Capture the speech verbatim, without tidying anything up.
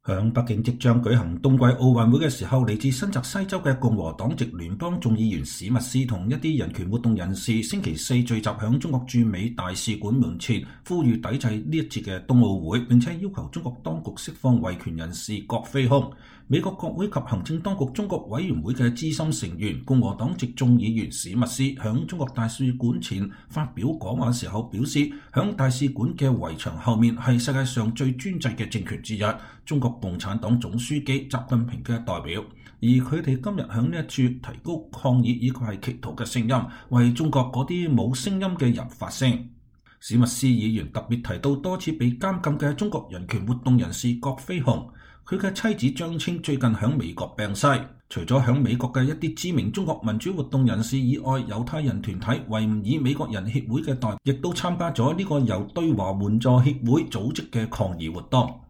響北京即將舉行冬季奧運會嘅時候，嚟自新澤西州嘅共和黨籍聯邦眾議員史密斯同一啲人權活動人士星期四聚集響中國駐美大使館門前，呼籲抵制呢一次嘅冬奧會，並且要求中國當局釋放維權人士葛飛兇。美國國會及行政當局中國委員會嘅資深成員共和黨籍眾議員史密斯響中國大使館前發表講話時候表示，響大使館嘅圍牆後面係世界上最專制嘅政權之一，中國共產黨總書記習近平嘅代表，而佢哋今日響呢一處提高抗議以及係祈禱嘅聲音，為中國嗰啲冇聲音嘅人發聲。史密斯議員特別提到多次被監禁嘅中國人權活動人士葛飛兇，佢嘅妻子張青最近響美國病逝。除咗響美國嘅一啲知名中國民主活動人士以外，猶太人團體維吾爾美國人協會嘅代表亦都參加咗呢個由對華援助協會組織嘅抗議活動。